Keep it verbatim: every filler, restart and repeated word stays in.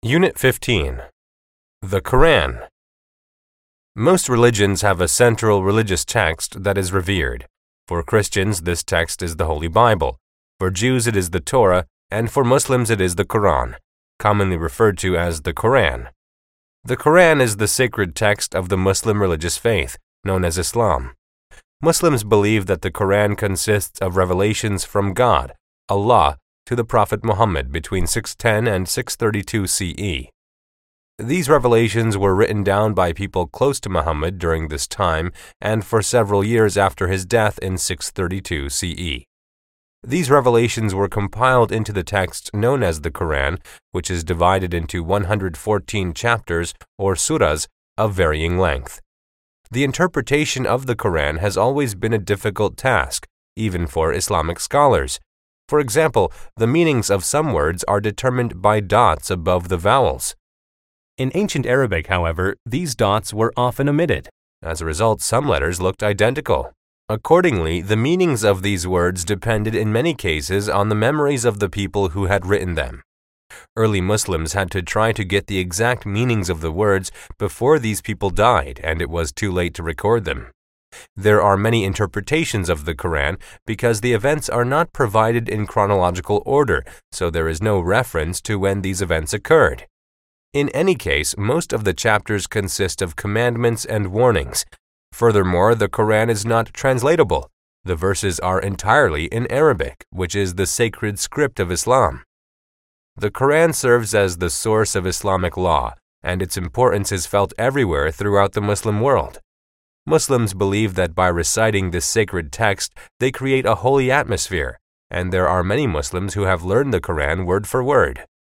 Unit fifteen. The Quran. Most religions have a central religious text that is revered. For Christians, this text is the Holy Bible. For Jews, it is the Torah, and for Muslims, it is the Quran, commonly referred to as the Quran. The Quran is the sacred text of the Muslim religious faith, known as Islam. Muslims believe that the Quran consists of revelations from God, Allah, to the Prophet Muhammad between six ten and six thirty-two C E. These revelations were written down by people close to Muhammad during this time and for several years after his death in six thirty-two C E. These revelations were compiled into the text known as the Quran, which is divided into one hundred fourteen chapters or surahs of varying length. The interpretation of the Quran has always been a difficult task, even for Islamic scholars. For example, the meanings of some words are determined by dots above the vowels. In ancient Arabic, however, these dots were often omitted. As a result, some letters looked identical. Accordingly, the meanings of these words depended in many cases on the memories of the people who had written them. Early Muslims had to try to get the exact meanings of the words before these people died, and it was too late to record them. There are many interpretations of the Quran because the events are not provided in chronological order, so there is no reference to when these events occurred. In any case, most of the chapters consist of commandments and warnings. Furthermore, the Quran is not translatable. The verses are entirely in Arabic, which is the sacred script of Islam. The Quran serves as the source of Islamic law, and its importance is felt everywhere throughout the Muslim world. Muslims believe that by reciting this sacred text, they create a holy atmosphere, and there are many Muslims who have learned the Quran word for word.